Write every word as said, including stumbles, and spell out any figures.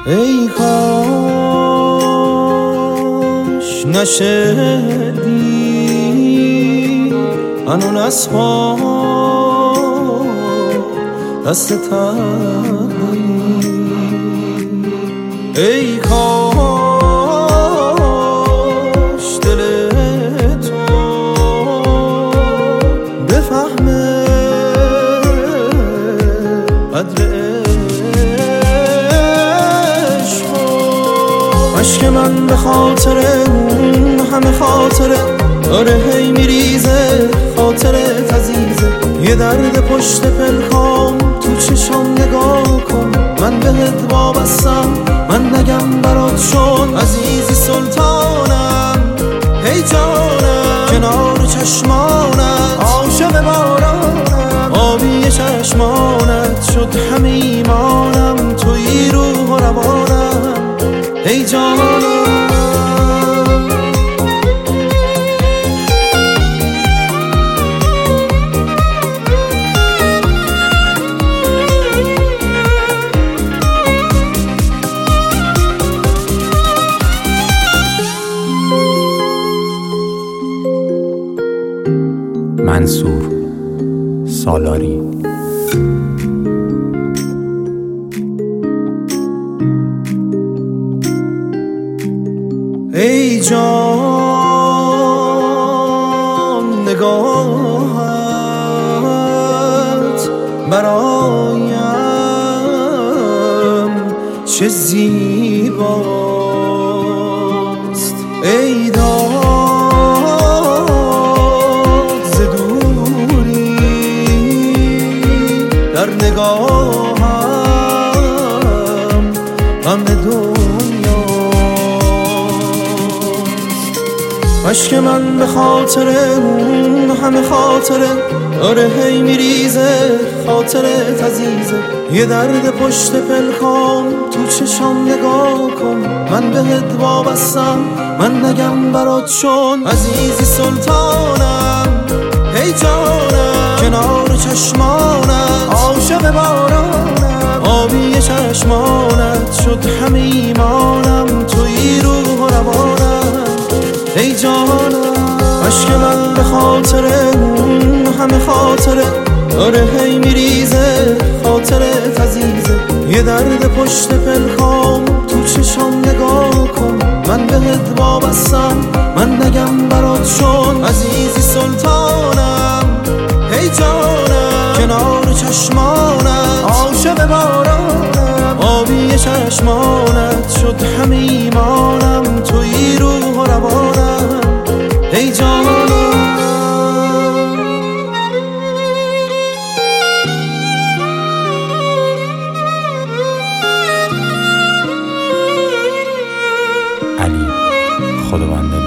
ای کاش نشدی هنون از پا دست تقدیر. ای کاش دل تو بفهمه قدر عشق من، به خاطر اون همه خاطره داره هی میریزه، خاطره عزیزه. یه درد پشت پلکام تو چشام نگاه کن، من بهت وابستم، من نگم برات شد عزیزی سلطانم. هی جانم کنار چشمانت عاشق بارانم، آبی چشمانت شد همه ایمانم، توی روح و روانم. ای جانم منصور سالاری. ای جان نگاهت برایم چه زیباست، ای داد ز دوری در نگاهم غم دنیا. عشق من به خاطر اون همه خاطره داره هی میریزه، خاطره عزیزه. یه درد پشت پلکام تو چشام نگاه کن، من بهت وابستم، من نگم برات شد عزیزی سلطانم. هی جانم کنار چشمانت عاشق بارانم، آبی چشمانت شد همه ایمانم، توی روح و روانم. ای جانم عشق من به خاطر اون همه خاطره داره هی میریزه، خاطره عزیزه. یه درد پشت پلکام تو چشام نگاه کن، من بهت وابستم، من نگم برات شد عزیزی سلطانم. ای جانم کنار چشمانت عاشق بارانم، آبی چشمانت شد همه ایمانم، توی روح و روانم. ای جانم علی خداوند